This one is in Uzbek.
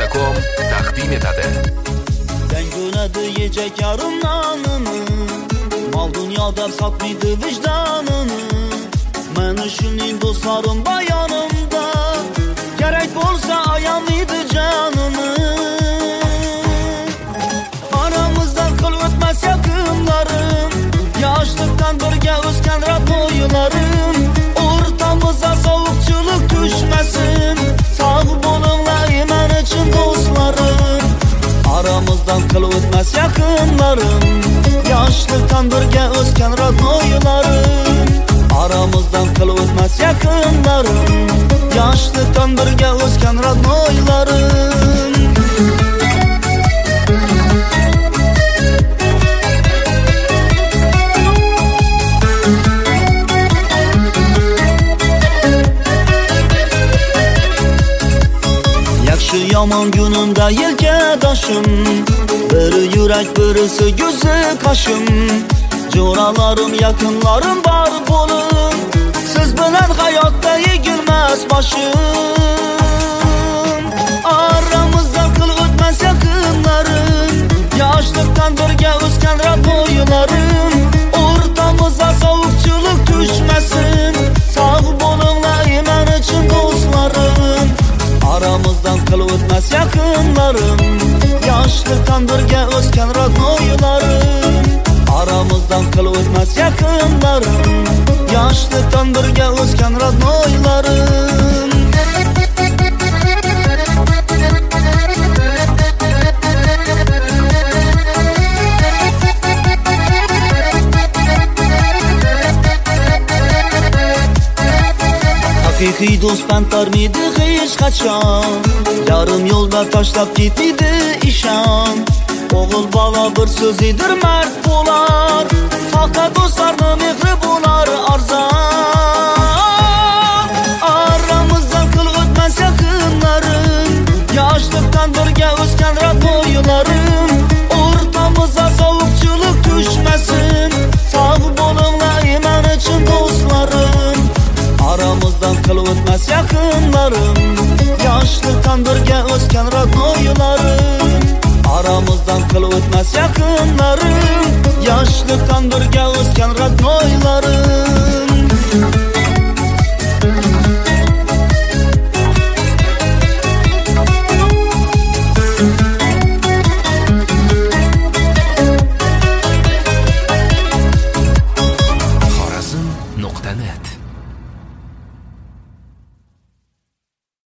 Media.com taqdim etadi. Dangunadi yechak yarim nonini, mol dunyoda sotmaydi vijdonini. Meni shuning do'stlarim bayonimda, kerak bo'lsa ayolmaydi jonini. Aramizdan qil o'tmas yaqinlarim, yoshlikdan birga o'sgan raboylarim. O'rtamizda sovuqchilik tushmasin, sog' bo'linglar men uchun do'stlarim. Aramizdan qil o'tmas yaqinlarim, yoshlikdan birga o'sgan raboylarim. Aramizdan qil o'tmas yaqinlarim, yoshlikdan birga o'sgan raboylarim. Yaxshi yomon kunimda yelkadoshim, biri yurak birisi ko'zi qoshim. Jo'ralarim yaqinlarim bor bo'lib, siz bilan hayotda egilmas boshim. Aramizdan qil o'tmas yaqinlarim, yoshlikdan birga o'sgan raboylarim. O'rtamizda sovuqchilik tushmasin, sog' bo'linglar men uchun do'stlarim. Aramizdan qil o'tmas yaqinlarim, yoshlikdan birga o'sgan raboylarim. Aramizdan qil o'tmas yaqinlarim, yoshlikdan birga o'sgan raboylarim. Haqiqiy do'st pantarmaydi hech qachon, yarim yo'lda tashlab ketmaydi ishon. O'g'il bola bir so'zidir mard bo'lar, faqat do'stlarning mehri bo'lar arzon. Aramizdan qil o'tmas yaqinlarim, yoshlikdan birga o'sgan raboylarim. O'rtamizda sovuqchilik tushmasin, sog' bo'linglar men uchun do'stlarim. Aramizdan qil o'tmas yaqinlarim, yoshlikdan birga o'sgan raboylarim. Aramizdan qil o'tmas yaqinlarim, yoshlikdan birga o'sgan raboylarim.